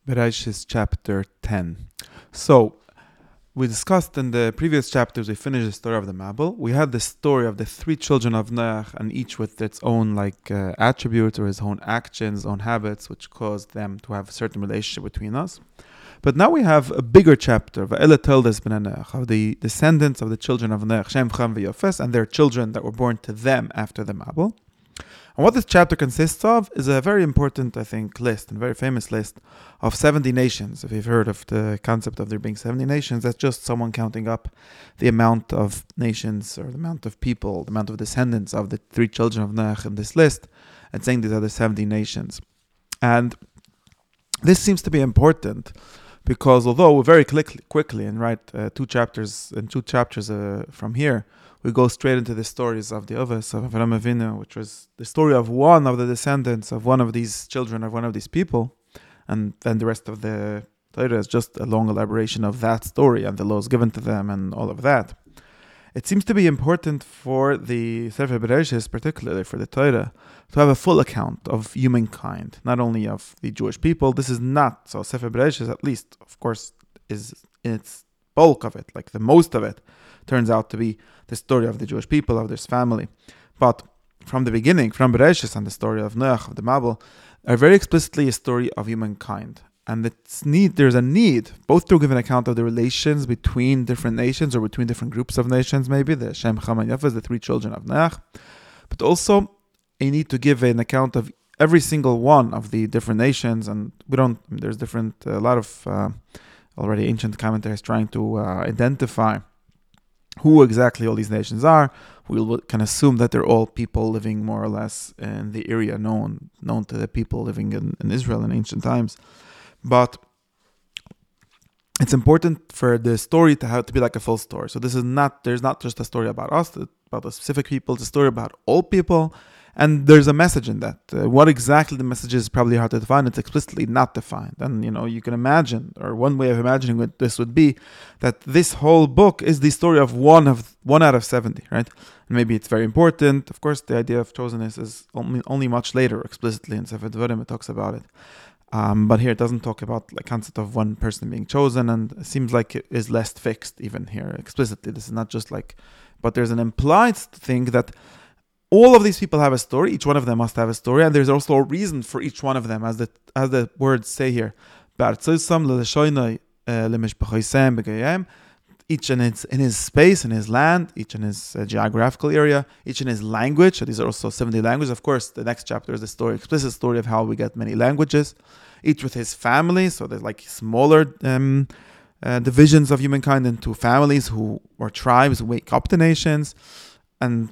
Bereshis chapter 10. So, we discussed in the previous chapters, we finished the story of the Mabel. We had the story of the three children of Noach, and each with its own attributes or his own actions, own habits, which caused them to have a certain relationship between us. But now we have a bigger chapter, Va'ela Teldes ben Noach, of the descendants of the children of Noach, Shem, Cham, V'Yafes, and their children that were born to them after the Mabel. And what this chapter consists of is a very important, I think, list, and very famous list of 70 nations. If you've heard of the concept of there being 70 nations, that's just someone counting up the amount of nations or the amount of people, the amount of descendants of the three children of Noach in this list, and saying these are the 70 nations. And this seems to be important because although we very quickly and write two chapters from here, we go straight into the stories of the Avos of Avraham Avinu, which was the story of one of the descendants of one of these children of one of these people, and then the rest of the Torah is just a long elaboration of that story and the laws given to them and all of that. It seems to be important for the Sefer Bereshis, particularly for the Torah, to have a full account of humankind, not only of the Jewish people. This is not, so Sefer Bereshis at least, of course, is in its bulk of it, like the most of it, turns out to be the story of the Jewish people, of this family. But from the beginning, from Bereshis and the story of Noach, of the Mabel, are very explicitly a story of humankind. And there's a need both to give an account of the relations between different nations or between different groups of nations, maybe, the Shem, Cham, and Yafes, the three children of Noach, but also a need to give an account of every single one of the different nations. And there's a lot of already ancient commentaries trying to identify who exactly all these nations are. We can assume that they're all people living more or less in the area known to the people living in Israel in ancient times. But it's important for the story to be like a full story. So there's not just a story about us, about a specific people, it's a story about all people. And there's a message in that. What exactly the message is probably hard to define. It's explicitly not defined. And, you can imagine, or one way of imagining what this would be, that this whole book is the story of one out of 70, right? And maybe it's very important. Of course, the idea of chosenness is only much later, explicitly in Sefer Devarim, it talks about it. But here it doesn't talk about the concept of one person being chosen, and it seems like it is less fixed even here explicitly. This is not just but there's an implied thing that all of these people have a story. Each one of them must have a story, and there's also a reason for each one of them, as the words say here. Each in his space, in his land, each in his geographical area, each in his language. So these are also 70 languages. Of course, the next chapter is the explicit story of how we get many languages. Each with his family. So there's smaller divisions of humankind into families or tribes who make up the nations, and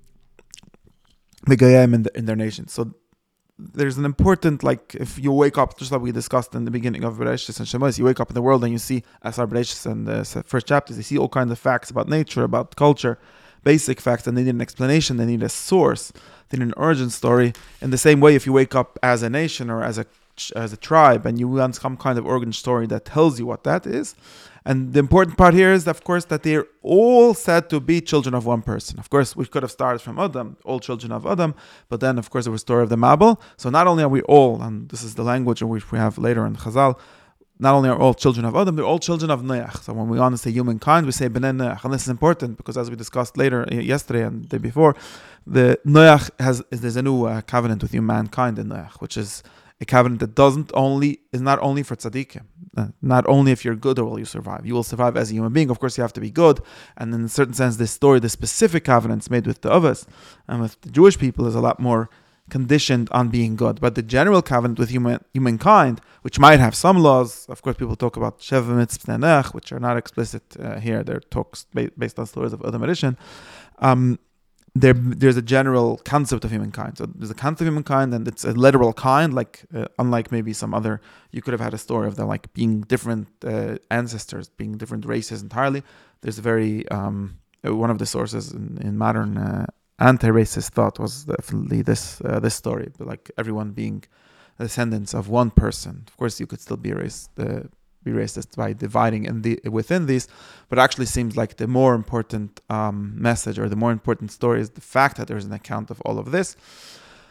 the Gayam in their nation. So there's an important, if you wake up, just like we discussed in the beginning of Bereshis and Shemos, you wake up in the world and you see, as our Bereshis and the first chapters, you see all kinds of facts about nature, about culture, basic facts, and they need an explanation, they need a source, they need an origin story. In the same way, if you wake up as a nation or as a tribe and you want some kind of origin story that tells you what that is. And the important part here is, of course, that they're all said to be children of one person. Of course, we could have started from Adam, all children of Adam, but then, of course, there was the story of the Mabel. So not only are we all, and this is the language in which we have later in Chazal, not only are all children of Adam, they're all children of Noach. So when we want to say humankind, we say Bnei Noach. And this is important because, as we discussed yesterday and the day before, the Noach there's a new covenant with humankind in Noach, which is a covenant that is not only for tzaddikim. Not only if you're good will you survive. You will survive as a human being. Of course, you have to be good. And in a certain sense, this story, the specific covenants made with the Avos and with the Jewish people is a lot more conditioned on being good. But the general covenant with humankind, which might have some laws, of course, people talk about Sheva Mitzvah Nenech, which are not explicit here. They're talks based on stories of Adam Rishon. There's a general concept of humankind. So there's a concept of humankind, and it's a literal kind, unlike maybe some other, you could have had a story of them being different ancestors, being different races entirely. There's a very, one of the sources in modern anti-racist thought was definitely this story, but everyone being descendants of one person. Of course, you could still be racist by dividing within these, but it actually seems like the more important message or the more important story is the fact that there's an account of all of this.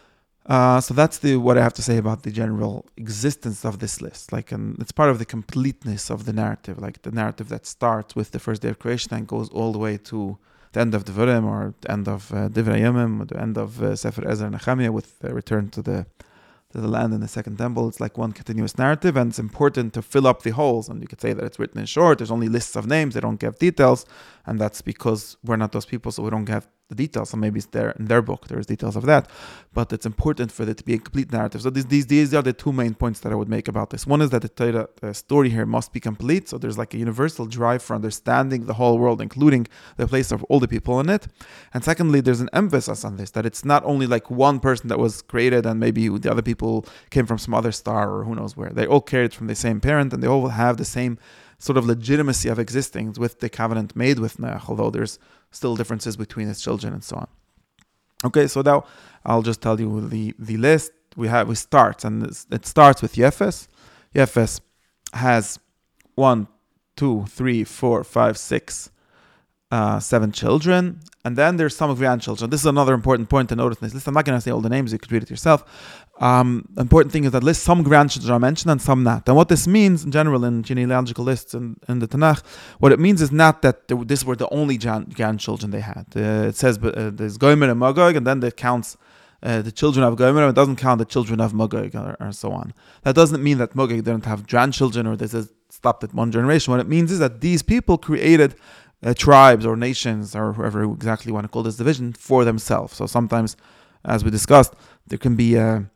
So that's what I have to say about the general existence of this list. It's part of the completeness of the narrative, like the narrative that starts with the first day of creation and goes all the way to the end of Devarim, or the end of Divrei Yomim, or the end of Sefer Ezra and Nehemiah, with the return to the land in the second temple. It's like one continuous narrative, and it's important to fill up the holes. And you could say that it's written in short. There's only lists of names. They don't give details, and that's because we're not those people, so we don't have the details. So maybe it's there in their book. There's details of that, but it's important for it to be a complete narrative. So these are the two main points that I would make about this. One is that the story here must be complete. So there's like a universal drive for understanding the whole world, including the place of all the people in it. And secondly, there's an emphasis on this, that it's not only like one person that was created and maybe the other people came from some other star or who knows where. They all carried from the same parent, and they all have the same sort of legitimacy of existing with the covenant made with Noach, although there's still differences between his children and so on. Okay, so now I'll just tell you the list. We start, and it starts with Yefes. Yefes has 1, 2, 3, 4, 5, 6, 7 children, and then there's some grandchildren. This is another important point to notice in this list. I'm not going to say all the names, you could read it yourself. Important thing is that list some grandchildren are mentioned and some not. And what this means in general in genealogical lists in the Tanakh, what it means is not that these were the only grandchildren they had. It says there's Gomer and Magog, and then it counts the children of Gomer, and it doesn't count the children of Magog, or so on. That doesn't mean that Magog didn't have grandchildren, or this is stopped at one generation. What it means is that these people created tribes or nations, or whoever you exactly want to call this division, for themselves. So sometimes, as we discussed, there can be an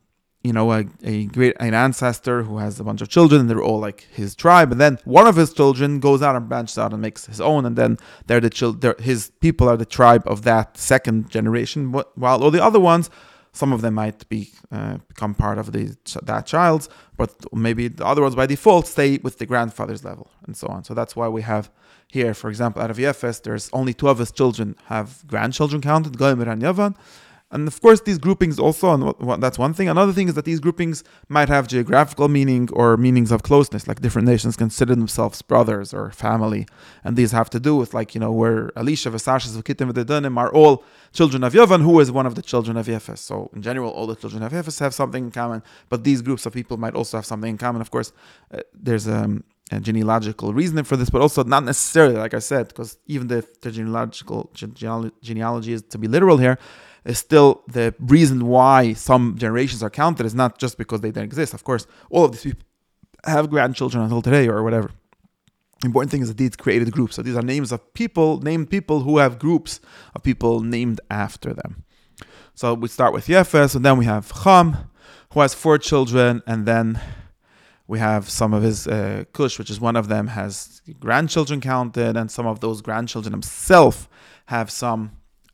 ancestor who has a bunch of children, and they're all like his tribe, and then one of his children goes out and branches out and makes his own, and then his people are the tribe of that second generation, while all the other ones, some of them might become part of that child's, but maybe the other ones by default stay with the grandfather's level, and so on. So that's why we have here, for example, out of Yefes, there's only 2 of his children have grandchildren counted, Gomer and Yavan. And of course, these groupings also, and that's one thing. Another thing is that these groupings might have geographical meaning or meanings of closeness, like different nations consider themselves brothers or family. And these have to do with, where Elisha, Vesashas, Vakitim, Vededanim are all children of Yavan, who is one of the children of Yefes. So in general, all the children of Yefes have something in common, but these groups of people might also have something in common. Of course, there's a genealogical reasoning for this, but also not necessarily, like I said, because even if the genealogy is to be literal here, is still the reason why some generations are counted is not just because they don't exist. Of course, all of these people have grandchildren until today or whatever. The important thing is that these created groups. So these are names of people, named people who have groups of people named after them. So we start with Yefes, and then we have Cham, who has 4 children, and then we have some of his Cush, which is one of them, has grandchildren counted, and some of those grandchildren himself have some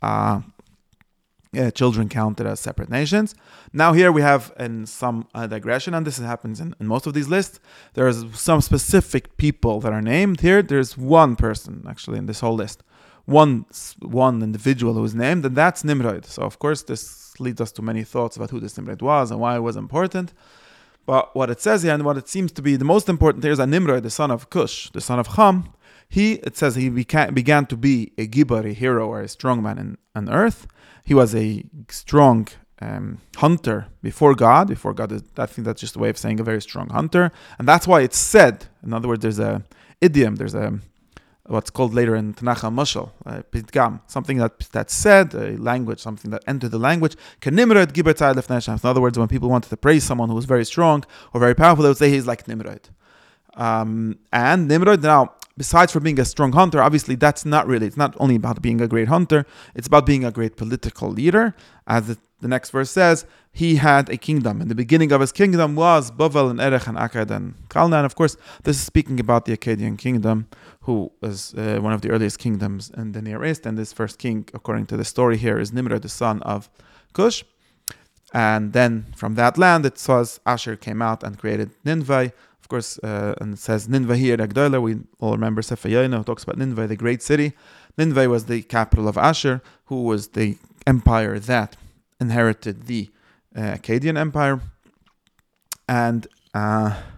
children counted as separate nations. Now here we have some digression, and this happens in most of these lists. There's some specific people that are named here. There's one person actually in this whole list, one individual who is named, and that's Nimrod. So of course this leads us to many thoughts about who this Nimrod was and why it was important. But what it says here, and what it seems to be the most important here, is that Nimrod, the son of Cush, the son of Cham, it says he began to be a Gibar, a hero, or a strong man on earth. He was a strong hunter before God. I think that's just a way of saying a very strong hunter. And that's why it's said, in other words, there's a idiom, there's what's called later in Tanakh al-Mashal, Pitgam, something that's said, a language, something that entered the language. Nimrod Gibar Tzad Lefnei Hashem. In other words, when people wanted to praise someone who was very strong or very powerful, they would say he's like Nimrod. And Nimrod, now, besides for being a strong hunter, obviously it's not only about being a great hunter, it's about being a great political leader. As the next verse says, he had a kingdom, and the beginning of his kingdom was Bavel and Erech and Akkad and Kalna. And of course, this is speaking about the Akkadian kingdom, who was one of the earliest kingdoms in the Near East. And this first king, according to the story here, is Nimrod, the son of Cush. And then from that land, it says Asher came out and created Nineveh. Of course, and it says Nineveh here, Agdola. We all remember Sefer Yono, who talks about Nineveh, the great city. Nineveh was the capital of Asher, who was the empire that inherited the Akkadian empire. And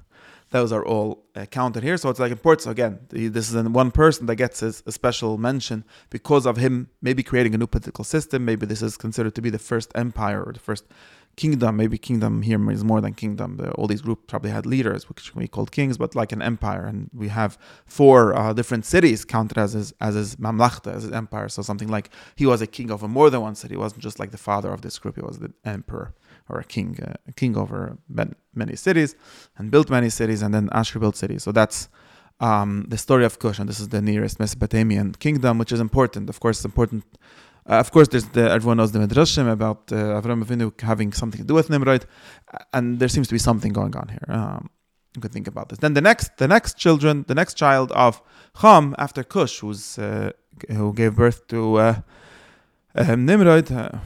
those are all counted here. So it's like important. So again, this is one person that gets a special mention because of him maybe creating a new political system. Maybe this is considered to be the first empire or the first kingdom. Maybe kingdom here is more than kingdom. All these groups probably had leaders, which we called kings, but like an empire. And we have 4 different cities counted as his mamlachta, as his empire. So something like he was a king over more than one city. He wasn't just like the father of this group. He was the emperor or a king over many cities, and built many cities, and then Ashur built cities. So that's the story of Cush, and this is the nearest Mesopotamian kingdom, which is important. Of course, it's important. Of course, everyone knows the Midrashim about Avraham Avinu having something to do with Nimrod, and there seems to be something going on here. You could think about this. Then the next child of Ham after Cush, who gave birth to Nimrod,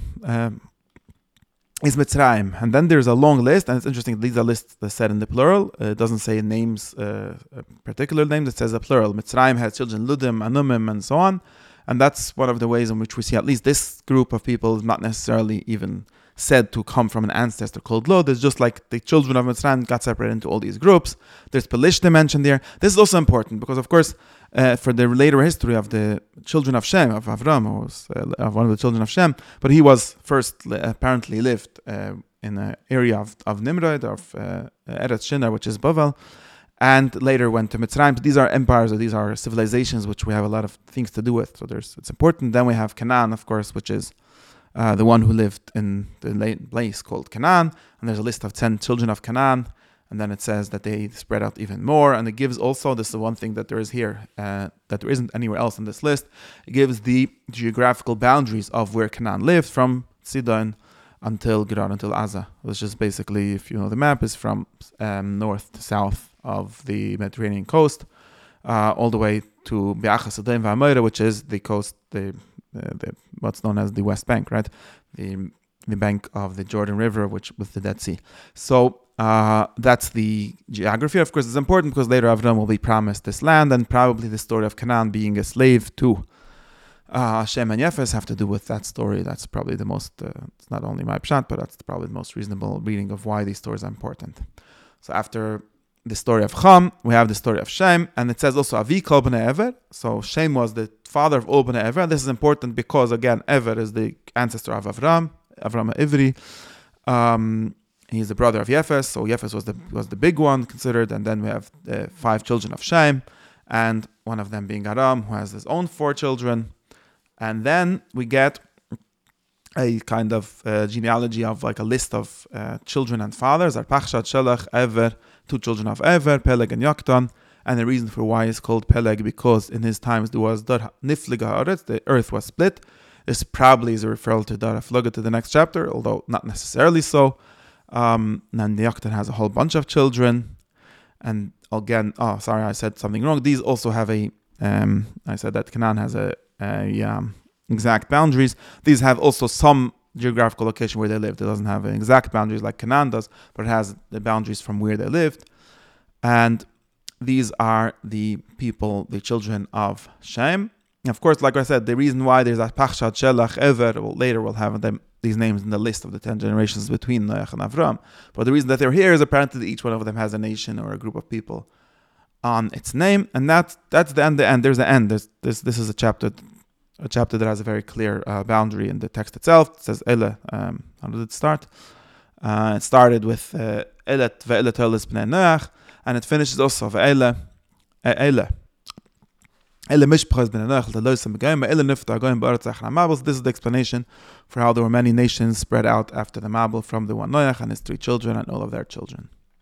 is Mitzrayim. And then there's a long list, and it's interesting, these are lists that said in the plural. It doesn't say names, a particular name, that says a plural. Mitzrayim has children, Ludim, Anumim, and so on. And that's one of the ways in which we see at least this group of people is not necessarily even said to come from an ancestor called Lud. It's just like the children of Mitzrayim got separated into all these groups. There's Pelishtim mentioned there. This is also important because, of course, for the later history of the children of Shem, of Avram, who was one of the children of Shem, but he was first apparently lived in an area of Nimrod, of Eretz Shinar, which is Bavel, and later went to Mitzrayim. These are empires, or these are civilizations which we have a lot of things to do with. So it's important. Then we have Canaan, of course, which is the one who lived in the place called Canaan. And there's a list of 10 children of Canaan. And then it says that they spread out even more. And it gives also, this is the one thing that there is here, that there isn't anywhere else in this list. It gives the geographical boundaries of where Canaan lived from Sidon until Gerar, until Gaza, which is basically, if you know the map, is from north to south of the Mediterranean coast, all the way to Be'achas Adayim V'Amoira, which is the coast, the what's known as the West Bank, right? The bank of the Jordan River, which with the Dead Sea. So that's the geography. Of course, it's important because later Avram will be promised this land, and probably the story of Canaan being a slave to Shem and Yefes have to do with that story. That's probably the most, it's not only my pshat, but that's probably the most reasonable reading of why these stories are important. So after the story of Ham, we have the story of Shem, and it says also Avi Kol Bnei Ever. So Shem was the father of all Bnei Ever. This is important because, again, Ever is the ancestor of Avram Ivri. He's the brother of Yefes, so Yefes was the big one considered, and then we have 5 children of Shem, and one of them being Aram, who has his own 4 children. And then we get a kind of genealogy of like a list of children and fathers. Arpachshad, Shelach, Ever, 2 children of Ever, Peleg and Yoktan. And the reason for why it's called Peleg, because in his times there was Dar Nifliga Haaretz, the earth was split. This probably is a referral to Dar Afluga to the next chapter, although not necessarily so. And the Yoktan has a whole bunch of children. And again, I said something wrong. These also have I said that Canaan has exact boundaries. These have also some geographical location where they lived. It doesn't have an exact boundaries like Canaan does, but it has the boundaries from where they lived. And these are the people, the children of Shem. Of course, like I said, the reason why there's Pachshad, Shelach, Ever, later we'll have these names in the list of the 10 generations between Noach and Avram. But the reason that they're here is apparently that each one of them has a nation or a group of people on its name. And that's the end. There's the end. This is a chapter that has a very clear boundary in the text itself. It says Ele. How did it start? It started with Elet ve'elet Elis b'nei Noach, and it finishes also ve'ele mishpachas b'nei Noach l'loisem b'goyim ve'ele nifta goyim b'aretz echad Mabel. This is the explanation for how there were many nations spread out after the Mabel from the one Noach and his 3 children and all of their children.